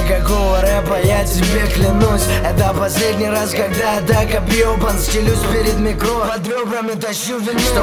никакого рэпа, я тебе клянусь. Это последний раз, когда я так объебан. Стелюсь перед микро, под ребрами тащу вину. Что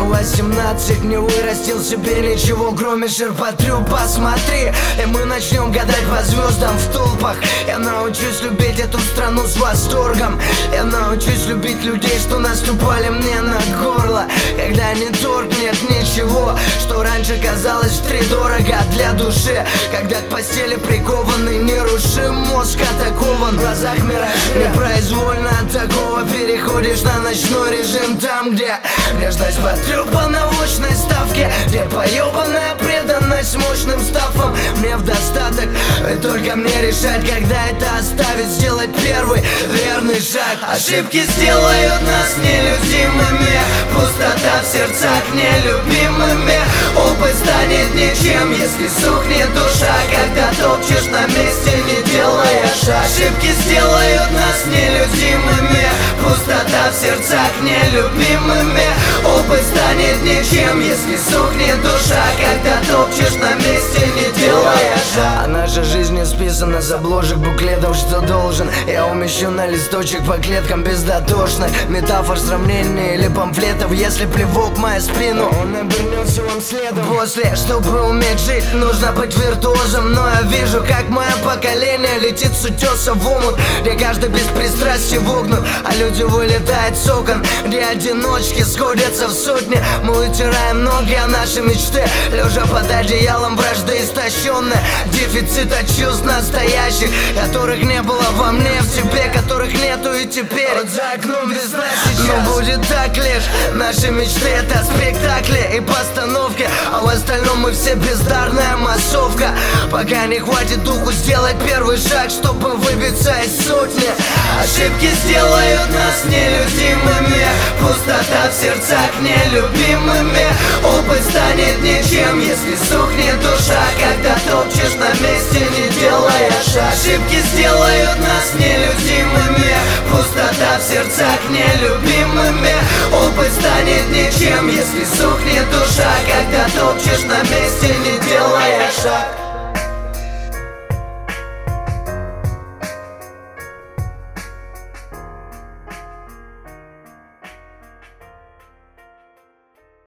18 не вырастил себе ничего, кроме ширпотреб. Посмотри, и мы начнем гадать по звездам в толпах. Я научусь любить эту страну с восторгом. Я научусь любить людей, что наступали мне на горло. Когда не торг, нет ничего, что раньше казалось втридорого для души. Когда к постели прикованный, нерушим мозг атакован. В глазах миражи, непроизвольно от такого переходишь на ночной режим. Там, где нежность потрёпана в очной ставке, где поёбанная преданность мощным стафом. Мне в достаток, и только мне решать, когда это оставить. Сделать первый верный шаг. Ошибки сделают нас нелюдимыми, пустота в сердцах нелюбимыми. Опыт станет ничем, если сухнет душа, когда топчешь на месте, не делая шаг. Ошибки сделают нас нелюдимыми, пустота в сердцах нелюбимыми. Опыт станет ничем, если сухнет душа, когда топчешь на месте, не делая шаг. А наша жизнь не списана с обложек буклетов, что должен. Я умещу на листочек по клеткам бездотошно. Метафор, сравнений или памфлетов. Если плевок в мою спину, он обернется вам следом. После, чтобы уметь жить, нужно быть виртуозом. Но я вижу, как мое поколение летит с утеса в омут, где каждый без пристрастия вогнут, а люди вылетают с окон, где одиночки сходятся в сотни. Мы утираем ноги о наши мечты, лежа под одеялом вражды истощенные. Дефицита чувств настоящих, которых не было во мне, в тебе, которых нету и теперь. Вот за окном весна сейчас. Но будет так лишь, наши мечты это спектакли и постановки, а в остальном мы все бездарная массовка. Пока не хватит духу сделать первый шаг, чтобы выбиться из сотни. Ошибки сделают нас нелюдимыми, пустота в сердцах нелюбимыми. Опыт станет ничем, если сухнет душа, когда топчешь на месте, не делая шаг. Ошибки сделают нас нелюдимыми, пустота в сердцах нелюбимыми. Опыт станет ничем, если сухнет душа, когда топчешь на месте.